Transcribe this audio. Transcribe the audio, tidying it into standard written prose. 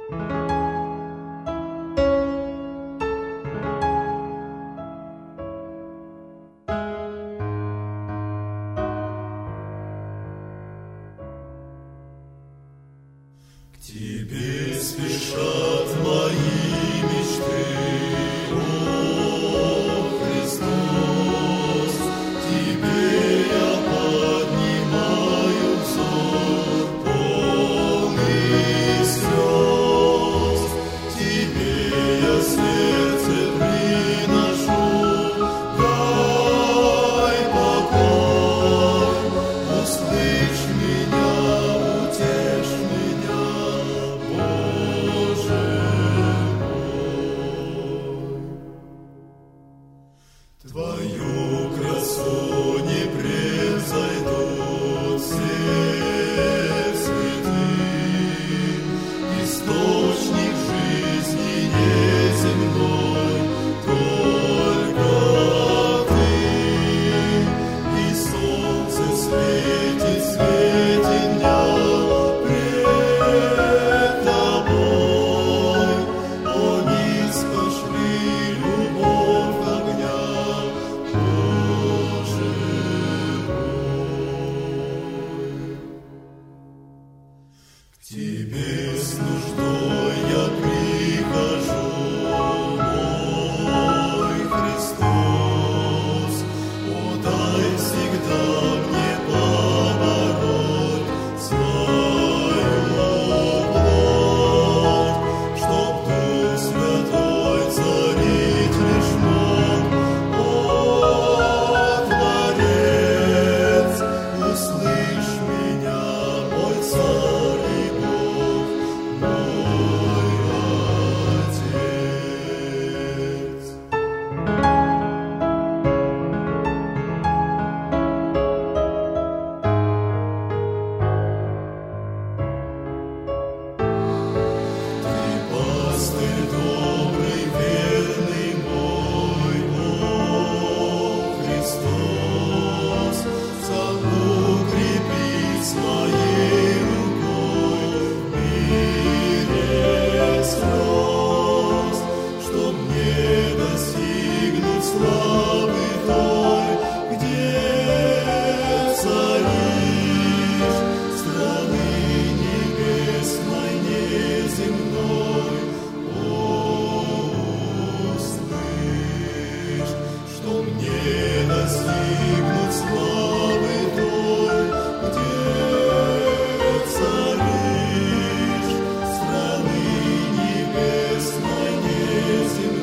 Тебе спешат мои мечты, о Христос, Тебе я поднимаю взор, полный слез, Тебе я сердце приношу, дай покой, услышь меня, утешь меня, Боже мой. Твою красу не превзойдут все святые, источник жизни неземной, только Ты, и солнце светит, светит дня пред Тобой, о низ пошли любовь огня, Боже мой. К Тебе с нуждой я прихожу, мой Христос, о дай всегда мне побороть свою плоть, чтоб Дух Святой царить лишь мог, о Творец, услышь меня, мой Царь и Бог, мой Отец. Ты пастырь добрый, верный мой, о Христос, укрепись моей рукой в мире слез, чтоб мне достигнуть славы той, где царишь, страны небесной неземной, о, услышь, чтоб мне достигнуть славы той, где царишь, страны небесной неземной.